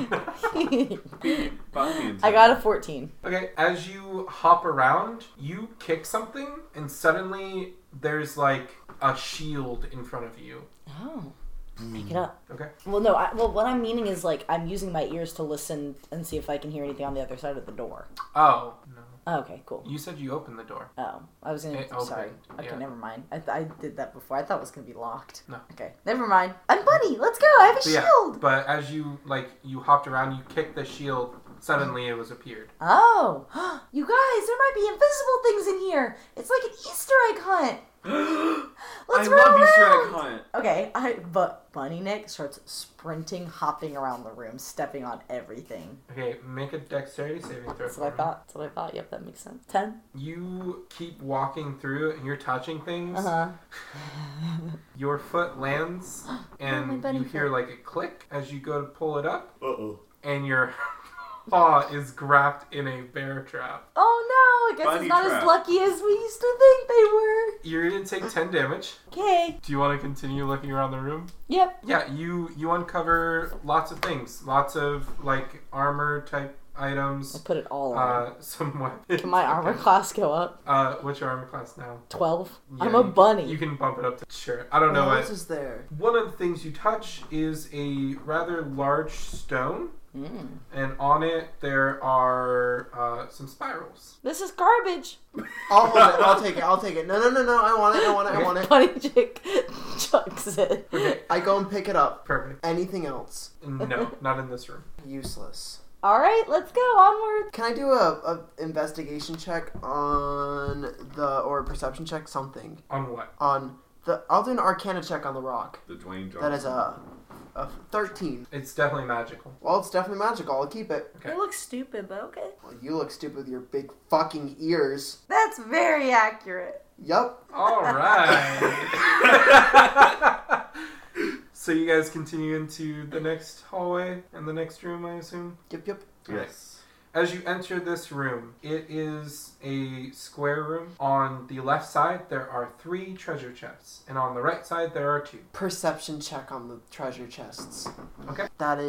I got a fourteen. Okay, as you hop around, you kick something, and suddenly there's like a shield in front of you. Oh. Pick it up. Okay. Well, no. I, well, what I'm meaning is like I'm using my ears to listen and see if I can hear anything on the other side of the door. Oh, no. Oh, okay, cool. You said you opened the door. Oh, I was gonna. It Sorry. opened, Okay, yeah. never mind. I, th- I did that before. I thought it was gonna be locked. No. Okay, never mind. I'm bunny. Let's go. I have a So, yeah, shield. but as you, like, you hopped around, you kicked the shield, suddenly it was appeared. Oh, you guys, there might be invisible things in here. It's like an Easter egg hunt. Let's I run love Easter around. egg hunt. Okay, I but Bunny Nick starts sprinting, hopping around the room, stepping on everything. Okay, make a dexterity saving throw. That's for what I me. thought. That's what I thought. Yep, that makes sense. Ten. You keep walking through, and you're touching things. Uh huh. Your foot lands, my and bunny you hear foot. like a click as you go to pull it up, Uh-oh. and your paw is grabbed in a bear trap. Oh no, I guess Bunny it's not trap. as lucky as we used to think they were. You're gonna take ten damage. Okay. Do you want to continue looking around the room? Yep. Yeah, you you uncover lots of things, lots of like armor type items. I'll put it all on. Uh, some weapons. Can my armor Okay. class go up? Uh, what's your armor class now? twelve? Yeah, I'm a you- bunny. You can bump it up to sure. I don't know What what. else is there? One of the things you touch is a rather large stone, Mm. and on it there are uh, some spirals. This is garbage. I'll hold it. I'll take it. I'll take it. No, no, no, no. I want it. I want it. I want it. Bunny chick chucks it. Okay, I go and pick it up. perfect. Anything else? No, not in this room. Useless. All right, let's go onward. Can I do a, a investigation check on the or a perception check something On what? on the? I'll do an Arcana check on the rock. The Dwayne Johnson. That is a, a thirteen. It's definitely magical. Well, it's definitely magical. I'll keep it. Okay. It looks stupid, but okay. Well, you look stupid with your big fucking ears. That's very accurate. Yup. All right. So you guys continue into the next hallway and the next room, I assume? Yep. Yep. Yes. As you enter this room, it is a square room. On the left side, there are three treasure chests, and on the right side, there are two. Perception check on the treasure chests. Okay. That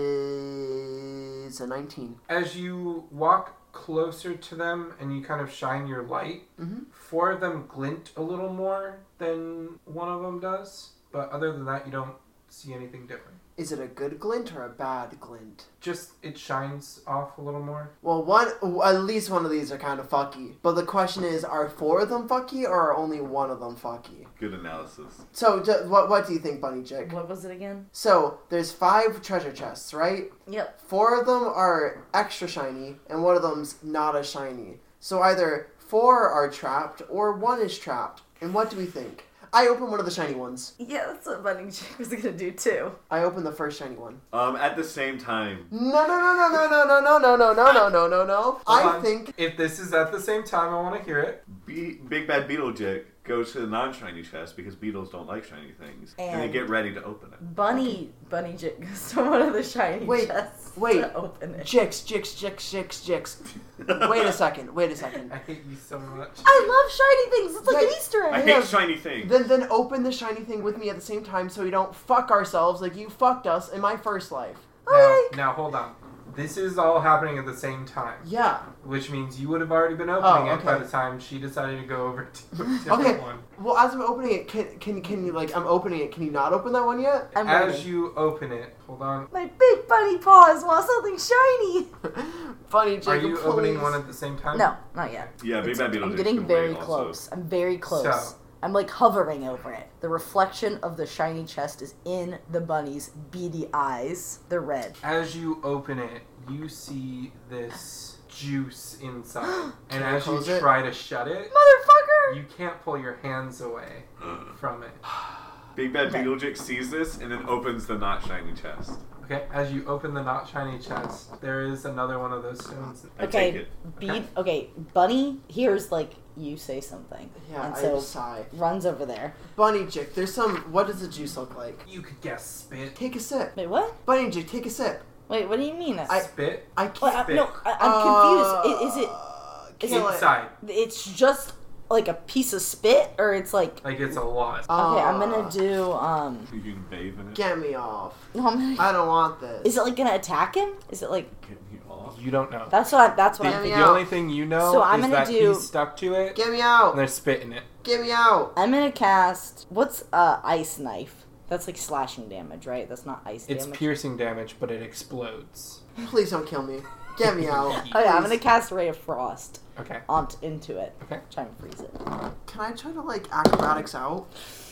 is a nineteen. As you walk closer to them and you kind of shine your light, Mhm. four of them glint a little more than one of them does, but other than that, you don't see anything different. Is it a good glint or a bad glint? Just, it shines off a little more. Well, one at least one of these are kind of fucky. But the question is, are four of them fucky or are only one of them fucky? Good analysis. So, ju- what what do you think, Bunny Chick? What was it again? So, there's five treasure chests, right? Yep. Four of them are extra shiny, and one of them's not as shiny. So either four are trapped or one is trapped. And what do we think? I open one of the shiny ones. Yeah, that's what Bunny chick was gonna do too. I open the first shiny one. Um, at the same time, No, no, no, no, no, no, no, no, no, no, no, no, no, no. Hold I on. think If this is at the same time, I want to hear it. Be- Big Bad Beetlejick goes to the non-shiny chest because beetles don't like shiny things, and, they And- get ready to open it. Bunny Bunny chick goes to one of the shiny Wait, chests wait. to open it. Jix, Jix, Jix, Jix, Jix. Wait a second. Wait a second. I hate you so much. I love shiny things. It's like Yeah, an Easter I egg. hate shiny things. Then then open the shiny thing with me at the same time so we don't fuck ourselves like you fucked us in my first life. Now, now hold on. This is all happening at the same time, Yeah. which means you would have already been opening Oh, it by okay. the time she decided to go over to a different Okay. one. Well, as I'm opening it, can can can you like I'm opening it? Can you not open that one yet? I'm As waiting. you open it, hold on. My big bunny paws want something shiny. Funny, Jacob. Are you please. opening one at the same time? No, not yet. Yeah, Big It's- Bad Beetlejick. I'm getting can very wait also. close. I'm very close. So- I'm like hovering over it. The reflection of the shiny chest is in the bunny's beady eyes. They're red. As you open it, you see this juice inside. And Can I as you close it? try to shut it, Motherfucker! you can't pull your hands away from it. Big Bad Okay. Beetlejick sees this and then opens the not shiny chest. Okay, as you open the not shiny chest, there is another one of those stones. I take Okay, it. bead. Okay, bunny hears like you say something, Yeah, and I so just sigh. runs over there. Bunny Chick, there's some. What does the juice look like? You could guess spit. Take a sip. Wait, what? Bunny Chick, take a sip. Wait, what do you mean? I- Spit I Wait, can't. I, spit. no, I, I'm confused. I- Is it? Uh, is kill it. inside. It's just like a piece of spit, or it's like? Like it's a lot. Okay, I'm Uh, gonna do. Um, You can bathe in it. Get me off. no, I'm gonna, I don't want this. is it like gonna attack him? Is it like? Get me off. You don't know. That's what. I, that's The, what Get I'm. me the out. only thing you know So I'm is gonna that do- he's stuck to it Get me and out. there's spit in it. Get me out. I'm gonna cast. What's uh ice knife? That's like slashing damage, right? That's not ice It's damage. piercing damage, but it explodes. Please don't kill me. Get me out. Oh yeah, I'm Please. gonna cast Ray of Frost Okay. onto into it. Okay. Try and freeze it. Can I try to like acrobatics out?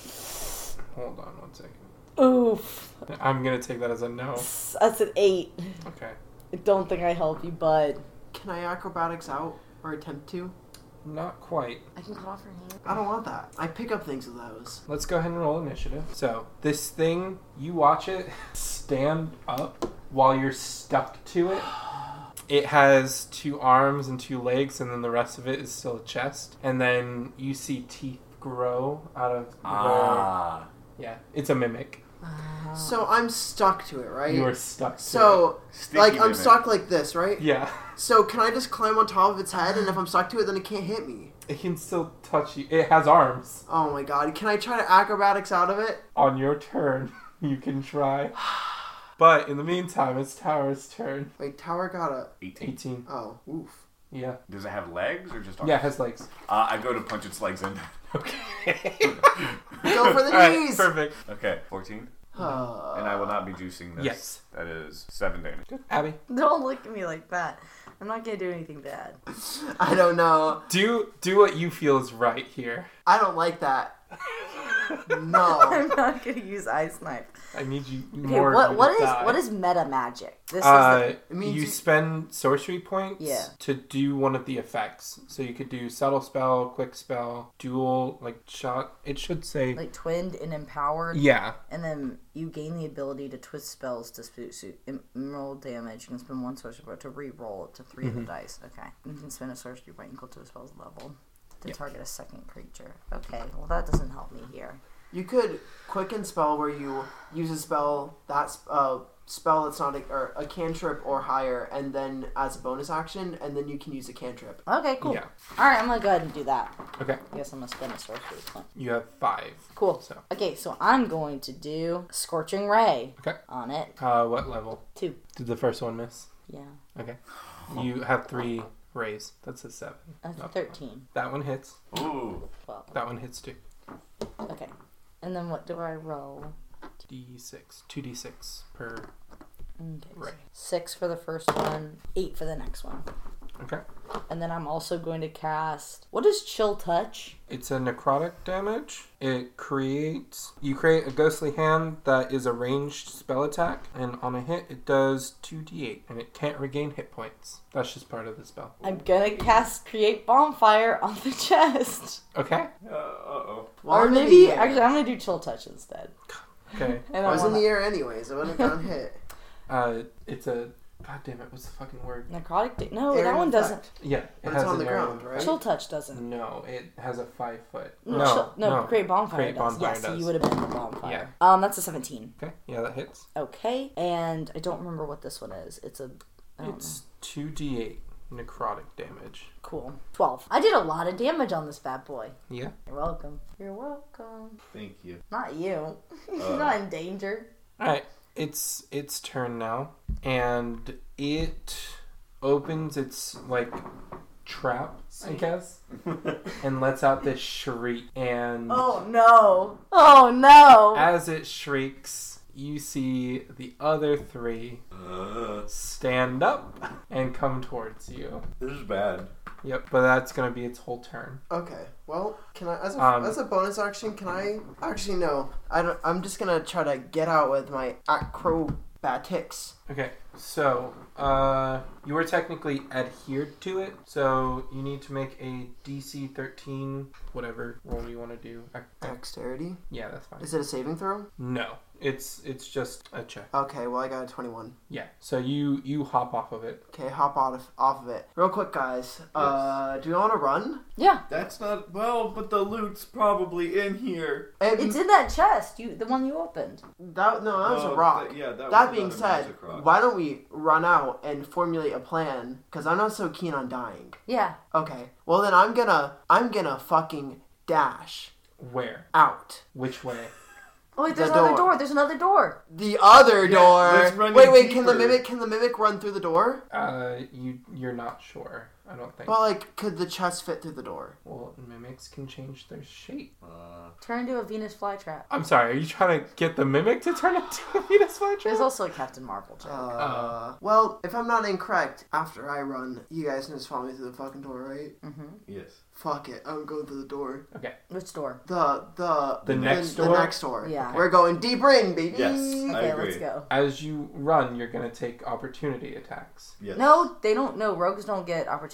Hold on one second. Oof. I'm gonna take that as a no. That's an eight. Okay. I don't think I help you, bud. Can I acrobatics out or attempt to? Not quite. I can cut off her hand. I don't want that. I pick up things with those. Let's go ahead and roll initiative. So, this thing, you watch it stand up while you're stuck to it. It has two arms and two legs, and then the rest of it is still a chest. And then you see teeth grow out of where... Ah. Yeah, it's a mimic. So I'm stuck to it, right? You are stuck to So, Sticky like, I'm mimic. stuck like this, right? it. Yeah. So can I just climb on top of its head, and if I'm stuck to it, then it can't hit me? It can still touch you. It has arms. Oh my god. Can I try to acrobatics out of it? On your turn, you can try. But in the meantime, it's Tower's turn. Wait, Tower got a... eighteen. eighteen. Oh, oof. Yeah. Does it have legs or just arms? Yeah, it has legs. Uh, I go to punch its legs in. Okay. Go for the Alright, knees! perfect. Okay, fourteen. Uh, And I will not be juicing this. Yes. That is seven damage. Abby, Don't look at me like that. I'm not gonna do anything bad. I don't know. do do what you feel is right here. I don't like that. No. I'm not gonna use Ice Knife. I need you Okay, more. what you what to is die. what is meta magic? This Uh, is It means you you- spend sorcery points Yeah. to do one of the effects. So you could do subtle spell, quick spell, dual, like shot. It should say. the like twinned and empowered. Yeah. And then you gain the ability to twist spells to sp- suit roll damage. You can spend one sorcery point to re-roll it to three Mm-hmm. of the dice. Okay. You can spend a sorcery point equal to a spell's level to Yep. target a second creature. Okay. Well, that doesn't help me here. You could quicken spell where you use a spell that's uh spell that's not a, or a cantrip or higher, and then as a bonus action, and then you can use a cantrip. Okay. Cool. Yeah. All right. I'm gonna go ahead and do that. Okay. I guess I'm gonna spend a sorcery point. You have five. Cool. So. Okay. So I'm going to do Scorching Ray Okay. on it. Uh, what level? Two. Did the first one miss? Yeah. Okay. You have three rays. That's a seven. That's Not thirteen. That one hits. Ooh. Twelve. That one hits too. Okay. And then what do I roll? D six. two d six per Okay. ray. Six for the first one, eight for the next one. Okay. And then I'm also going to cast. What is Chill Touch? It's a necrotic damage. It creates... You create a ghostly hand that is a ranged spell attack, and on a hit it does two d eight, and it can't regain hit points. That's just part of the spell. I'm gonna cast Create Bonfire on the chest. Okay. Uh oh. Well, or I'm in maybe, the air. actually, I'm gonna do Chill Touch instead. Okay. And I was in wanna- the air anyways. I wouldn't have gotten hit. Uh, it's a... God damn it, what's the fucking word? Necrotic. Da- no, Air that one effect. doesn't. Yeah, it But has it's on an the area ground, of- right? Chill Touch doesn't. No, it has a five foot. No, No, chill, no, Create Bonfire Create does. Bonfire yes, so does. you would have been the Bonfire. Yeah. Um, that's a seventeen. Okay, yeah, that hits. Okay, and I don't remember what this one is. It's a. I don't It's two d eight necrotic damage. know. Cool. twelve. I did a lot of damage on this bad boy. Yeah. You're welcome. You're welcome. Thank you. Not you. You're Uh. not in danger. Alright, it's its turn now, and it opens its, like, trap, I guess, and lets out this shriek, and Oh no. Oh no. as it shrieks, you see the other three Uh, stand up and come towards you. this is bad. Yep, but that's gonna be its whole turn. Okay. Well, can I as a Um, as a bonus action? Can I actually no? I don't. I'm just gonna try to get out with my acrobatics. Okay, so uh, you are technically adhered to it, so you need to make a D C thirteen, whatever roll you want to do. Ac- ac- Dexterity. Yeah, that's fine. Is it a saving throw? No, it's it's just a check. Okay. Well, I got a twenty-one. Yeah, so you you hop off of it. Okay, hop out of off of it real quick, guys. Uh, do you want to run? Yeah. That's not well, but the loot's probably in here. And It's in that chest. You, the one you opened. that no, that was Oh, a rock. that- yeah, that That was being another said, magic rock. why don't we run out and formulate a plan? Because I'm not so keen on dying. Yeah. Okay. Well, then I'm gonna I'm gonna fucking dash Where? out. Which way? Oh wait, there's The another door. door. There's another door. The other Yeah, door. let's run wait, in wait. Can the deeper. mimic? Can the mimic run through the door? Uh, you you're not sure. I don't think. Well, like, could the chest fit through the door? Well, mimics can change their shape. Uh, Turn into a Venus flytrap. I'm sorry. Are you trying to get the mimic to turn into a Venus flytrap? There's also a Captain Marvel joke. Uh, well, if I'm not incorrect, after I run, you guys can just follow me through the fucking door, right? yes. Fuck it, I'm going through the door. Okay. Which door? The the The next the, door? The next door. Yeah. We're going deeper in, baby. Yes. I Okay, agree. let's go. As you run, you're gonna take opportunity attacks. Yes. No, they don't. No, rogues don't get opportunity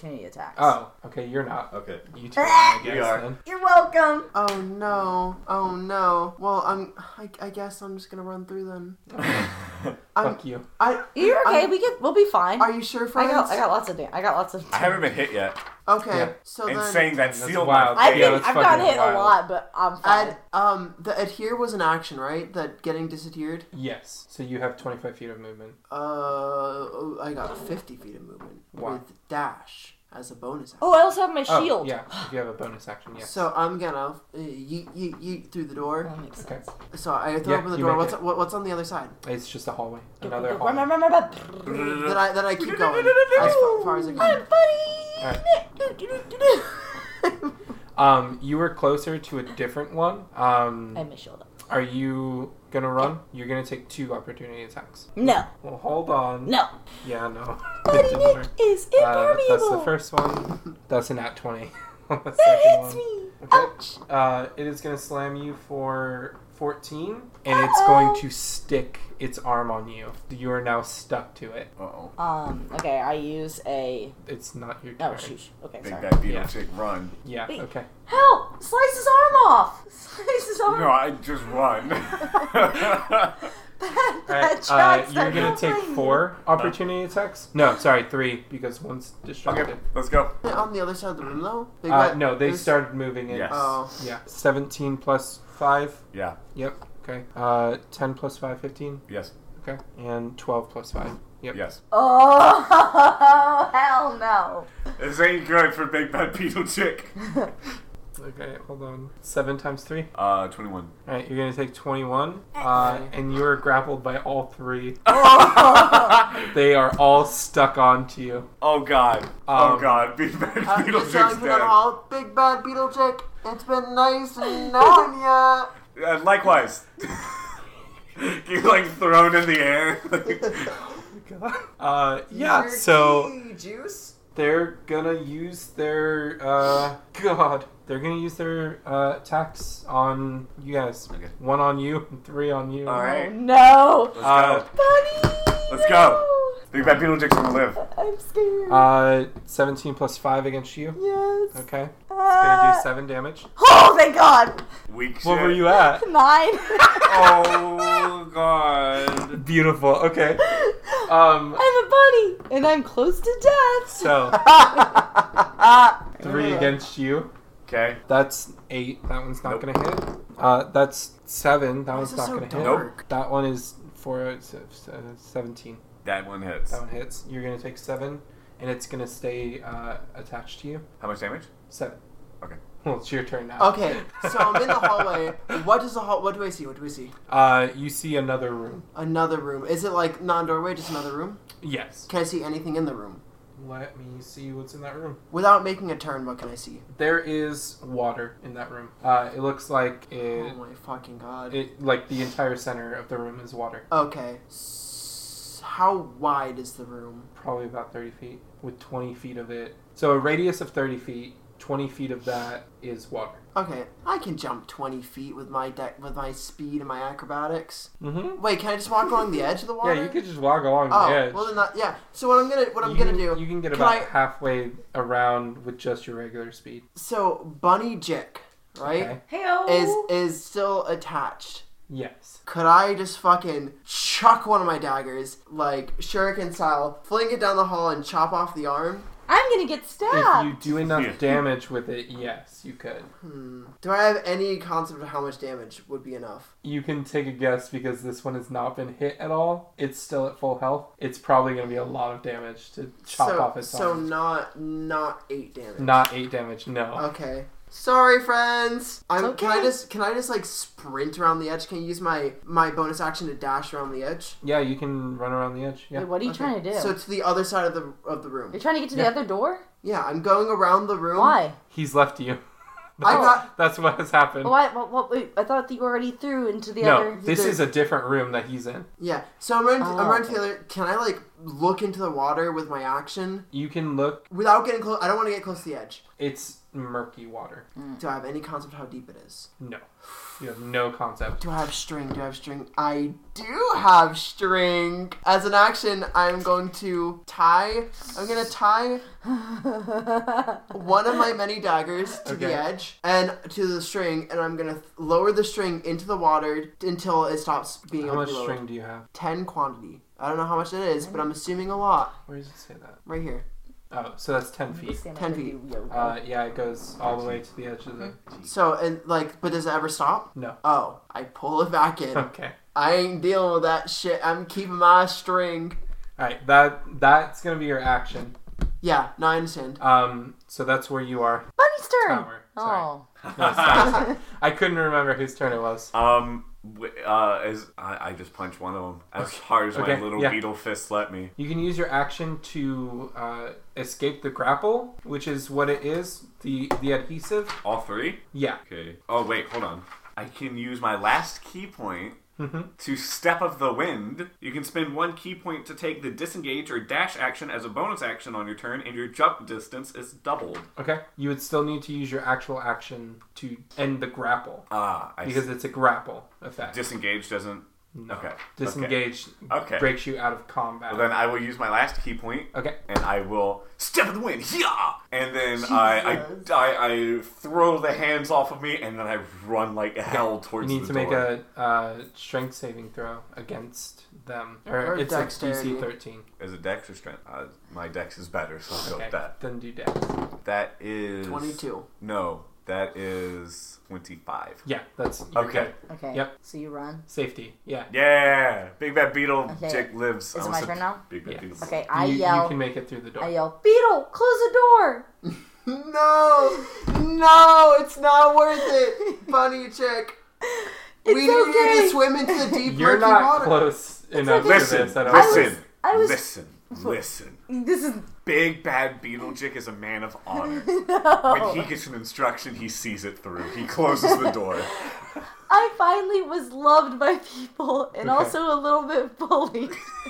opportunity attacks. Oh, okay, you're not. Okay. You two are, I guess, We are. then. You're welcome. Oh no! Oh no! Well, I'm. I, I guess I'm just gonna run through then. I'm, Fuck you. I. You're okay. I'm- we get. We'll be fine. Are you sure, I friends? got. I got lots of. Da- I got lots of. I haven't been hit yet. Okay, Yeah. so And then. saying that That's sealed wild. my I've fate. Yeah, been. that's I've gotten fucking hit wild. a lot, but I'm fine. Ad, um, the adhere was an action, right? That getting disappeared. Yes. So you have twenty-five feet of movement. Uh, I got fifty feet of movement Wow. with dash as a bonus action. Oh, I also have my Oh, shield. yeah. If you have a bonus action, yes. So I'm gonna uh, yeet, yeet, yeet through the door. That makes Okay. sense. So I throw Yeah, open the you door. make What's it. what, what's on the other side? It's just a hallway. Go, Another go, go. hallway. Remember, remember. Then I then I keep going as far, far as I can. Alright. Um, you were closer to a different one. Um, I have my shield up. are you gonna run? You're gonna take two opportunity attacks. No. Well, hold on. No. Yeah, no. Buddy It didn't Nick work. is Uh, impermeable. that's the first one. That's a nat twenty. On the That second hits one. me. Okay. Ouch. Uh, it is going to slam you for fourteen, and it's going to stick its arm on you. You are now stuck to it. Uh-oh. Um. Okay. I use a. It's not your turn. Oh, shoot. Okay. Big Sorry. bad beetle Yeah. chick, run. Yeah, Wait. okay. Help! Slice his arm off. Slice his arm. No, I just run. Alright, That uh, tracks. you're I going don't to take blame you. four opportunity attacks? No, sorry, three, because one's distracted. Okay, let's go. On the other side of the room, though. Big Uh, Bad- no, they there's- started moving in. Yes. Oh. Yeah, seventeen plus five. Yeah. Yep, okay. Uh, ten plus five, fifteen. Yes. Okay. And twelve plus five. Yep. Yes. Oh hell no! This ain't good for big bad beetle chick. Okay, hold on. Seven times three. Uh, twenty-one. Alright, you're gonna take twenty-one, uh, and you are grappled by all three. They are all stuck onto you. Oh god. oh Um, god. Big bad Uh, beetle just chick's telling you that dead. all, big bad beetle chick. It's been nice knowing ya. Uh, likewise. You like thrown in the air. Uh, yeah, so Jerky juice. they're gonna use their, uh, God. They're gonna use their, uh, attacks on you guys. Okay. One on you, and three on you. All right. No, Let's Uh, go. buddy. Let's go. no. Big bad beetle chick's gonna live. I'm scared. Uh, seventeen plus five against you. yes. Okay. It's gonna Uh, do seven damage. Oh, thank God. Weak shit. What were you at? Nine. Oh god. Beautiful. Okay. Um, I'm a bunny, and I'm close to death. so three against you. Okay. That's eight. That one's not Nope. gonna hit. Uh, that's seven. That Why one's is it not so gonna hit. dark? That one is for uh, s- s- uh, seventeen. That one hits. That one hits. You're gonna take seven, and it's gonna stay uh, attached to you. How much damage? Seven. Okay. Well, it's your turn now. Okay, so I'm in the hallway. What does the hall? What do I see? What do I see? Uh, you see another room. Another room. Is it like non-doorway, just another room? Yes. Can I see anything in the room? Let me see what's in that room. Without making a turn, what can I see? There is water in that room. Uh, it looks like it, Oh my fucking god. it, like the entire center of the room is water. Okay. S- how wide is the room? Probably about thirty feet, with twenty feet of it. So a radius of thirty feet. twenty feet of that is water. Okay, I can jump twenty feet with my deck with my speed and my acrobatics. Mm-hmm. Wait, can I just walk along the edge of the water? Yeah, you could just walk along Oh, the edge. well then, not, yeah. So what I'm gonna what I'm you gonna can, do? You can get can about I- halfway around with just your regular speed. So Bunny Jick, right, Okay. Heyo. is is still attached. Yes. Could I just fucking chuck one of my daggers, like shuriken style, fling it down the hall and chop off the arm? I'm gonna get If stabbed. you do enough Yeah. damage with it, yes, you could. Hmm. Do I have any concept of how much damage would be enough? You can take a guess because this one has not been hit at all. It's still at full health. It's probably going to be a lot of damage to chop so, off its so arm. not not eight damage. Not eight damage, no. Okay. Sorry, friends. I'm. It's Can I okay. just can I just like sprint around the edge? Can you use my my bonus action to dash around the edge? Yeah, you can run around the edge. Yeah. Wait, what are you Okay. trying to do? So to the other side of the of the room. You're trying to get to Yeah. the other door? Yeah, I'm going around the room. Why? He's left you. I got. That's what has happened. Why? What? What? Wait, I thought that you already threw into the no, other. this the- is a different room that he's in. Yeah. So I'm running. To, I'm Oh, running to the okay. other. Can I like look into the water with my action You can look. without getting close? I don't want to get close to the edge. It's murky water. Do I have any concept of how deep it is? No. You have no concept. Do I have string? Do I have string? I do have string. As an action, I'm going to tie. I'm going to tie one of my many daggers to Okay. the edge and to the string, and I'm going to lower the string into the water until it stops being How able much to be lowered. string do you have? ten quantity. I don't know how much it is, but I'm assuming a lot. Where does it say that? Right here. Oh, so that's ten feet. ten feet. Uh, yeah, it goes all the way to the edge of the... So, and like, but does it ever stop? No. Oh, I pull it back in. Okay. I ain't dealing with that shit. I'm keeping my string. Alright, that that's gonna be your action. Yeah, no, I understand. Um, so that's where you are. Bunny's turn. Tower. Sorry. Oh. No, it's not. Sorry. I couldn't remember whose turn it was. Um, w- uh, as I, I just punched one of them as hard as Okay, my little yeah. beetle fist let me. You can use your action to uh, escape the grapple, which is what it is, the the adhesive. All three? Yeah. Okay. Oh, wait, hold on. I can use my last key point to Step of the Wind. You can spend one key point to take the disengage or dash action as a bonus action on your turn, and your jump distance is doubled. Okay. You would still need to use your actual action to end the grapple. Ah, I Because see. it's a grapple effect. Disengage doesn't... No. Okay. Disengage Okay. breaks you out of combat. Well, then I will use my last key point. Okay. And I will Step of the Wind, yeah! And then I, I, I I throw the hands off of me, and then I run like hell You towards need the to door. make a uh, strength saving throw against them. Or, Or it's a D dexterity. C thirteen. Is it dex or strength? Uh, my dex is better, so I'll go Okay. with that. Then do dex. That is... twenty-two. No, that is twenty-five. Yeah, that's you're Okay. good. Okay. Yep. So you run. Safety. Yeah. Yeah! Big Bad Beetle Okay. Jake lives. Is it I my almost turn said now? Big Bad Yeah. Beetle. Okay, I you, yell. you can make it through the door. I yell, Beetle, close the door. No! No! It's not worth it! Bunny chick! It's we need you okay. to swim into the deep You're murky not water. close enough Listen, to this. I don't listen, think. I was- listen, listen. This is Big Bad Beetle Jake is a man of honor. no. When he gets an instruction, he sees it through. He closes the door. I finally was loved by people and Okay. also a little bit bullied.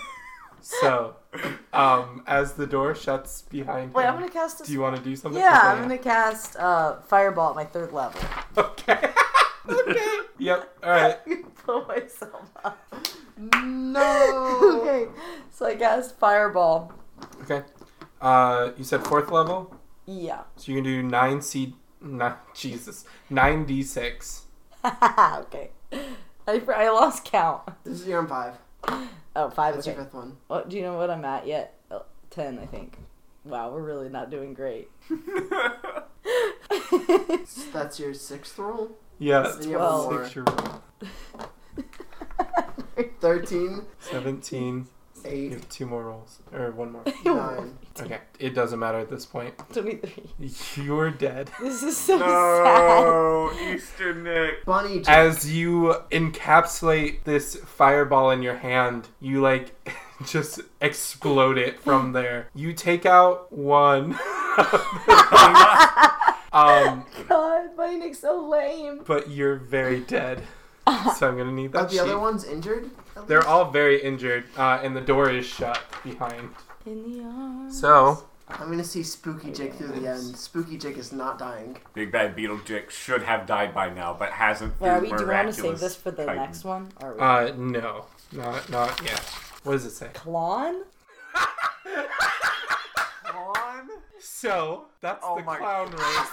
So, um, as the door shuts behind Wait, him, I'm gonna cast a. do you want to do something? Yeah, Okay, I'm gonna cast uh, Fireball at my third level. Okay. Okay. Yep. All right. Blow myself up. No! Okay, so I cast Fireball. Okay. Uh, you said fourth level, Yeah. so you can do nine C. Nine, Jesus, nine D six. Okay. I, I lost count. This is your on five. Oh, five. That's Okay. your fifth one. What, do you know what I'm at yet? Oh, ten, I think. Wow, we're really not doing great. That's your sixth roll? Yeah. And you have one more. Six. Your roll. thirteen, Seventeen. You eight, have two more rolls, or one more. nine. Okay. It doesn't matter at this point. twenty-three. You're dead. This is so sad. No, Easter Nick. Bunny chick. As you encapsulate this fireball in your hand, you like just explode it from there. You take out one. um, God, Bunny Nick's so lame. but you're very dead. So I'm gonna need that Are the sheet. other ones injured? They're all very injured, uh, and the door is shut behind. In the arms. So, I'm gonna see Spooky Jake through the end. Spooky Jake is not dying. Big Bad Beetle Jake should have died by now, but hasn't. Wait, are through we, do we want to save miraculous this for the chitin. next one? Or are we? uh, no, not not yet. What does it say? Clon? Clon? So that's Oh the my- clown race.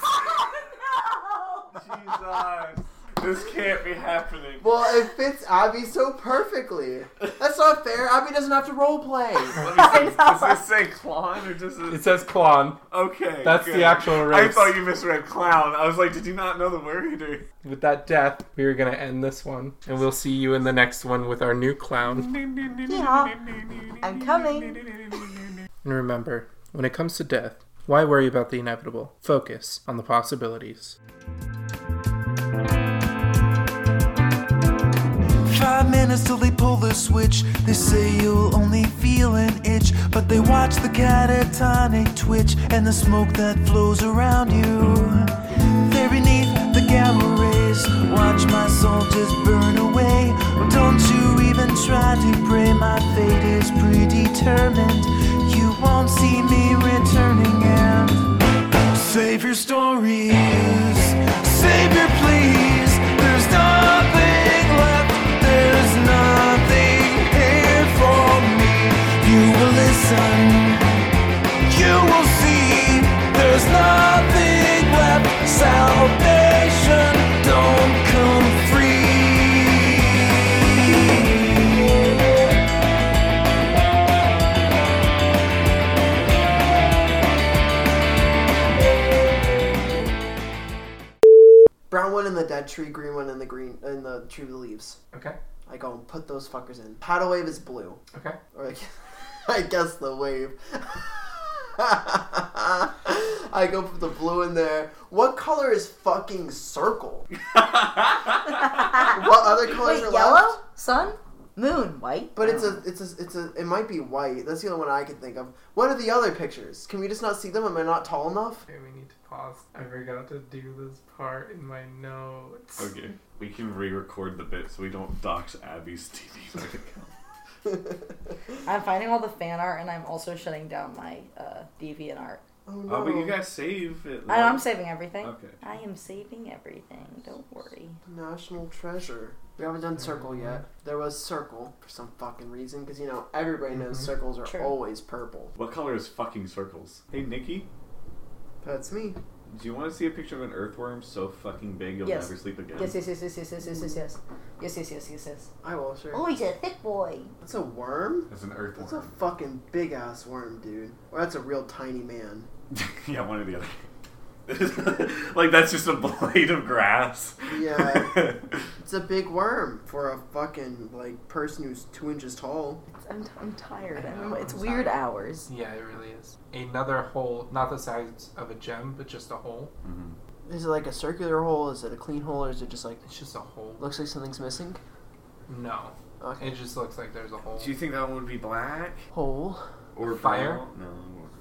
Jesus. This can't be happening. Well, it fits Abby so perfectly. That's not fair. Abby doesn't have to roleplay. Let me see. Does this say clown or does it? It says clown. Okay. That's good. the actual I race. thought you misread clown. I was like, did you not know the word? Or... With that death, we are gonna end this one, and we'll see you in the next one with our new clown. Yeah. I'm coming. And remember, when it comes to death, why worry about the inevitable? Focus on the possibilities. Five minutes till they pull the switch. They say you'll only feel an itch, but they watch the catatonic twitch and the smoke that flows around you. There beneath the gamma rays, watch my soul just burn away. Well, don't you even try to pray, my fate is predetermined. determined you won't see me returning. And save your stories, save your please. There's nothing left, there's nothing here for me. You will listen, you will see. There's nothing left, salvation don't come free. Brown one in the dead tree, green one in the green in the tree with the leaves. Okay. I go and put those fuckers in. Tidal wave is blue. Okay. Or like, I guess the wave. I go put the blue in there. What color is fucking circle? What other colors Wait, are yellow? left? Sun? Moon? White? But it's a, it's a, it's a, it might be white. That's the only one I can think of. What are the other pictures? Can we just not see them? Am I not tall enough? Okay, we need to pause. I forgot to do this part in my notes. Okay. We can re-record the bit so we don't dox Abby's T V account. I'm finding all the fan art, and I'm also shutting down my uh, DeviantArt. Oh no. Oh, but you guys save it. I, I'm saving everything. Okay. I am saving everything. Don't worry. National treasure. We haven't done circle yet. There was circle for some fucking reason, because you know everybody knows Mhm. circles are True. always purple. What color is fucking circles? Hey, Nikki, That's me. do you want to see a picture of an earthworm so fucking big you'll Yes. never sleep again? Yes, yes, yes, yes, yes, yes, yes, yes, yes. Yes, yes, yes, yes, yes. I will sure. Oh, he's a thick boy. That's a worm. That's an That's a earthworm. fucking big ass worm, dude. Or that's a real tiny man. Yeah, one or the other. Like, that's just a blade of grass. Yeah. It's a big worm for a fucking like person who's two inches tall. It's, I'm, I'm tired. I I know, know, it's I'm weird tired. hours. Yeah, it really is. Another hole, not the size of a gem, but just a hole. Mm-hmm. Is it like a circular hole? Is it a clean hole? Or is it just like It's just a hole. looks like something's missing? No. Okay. It just looks like there's a hole. Do you think that one would be black? Hole. Or Fire? brown? No.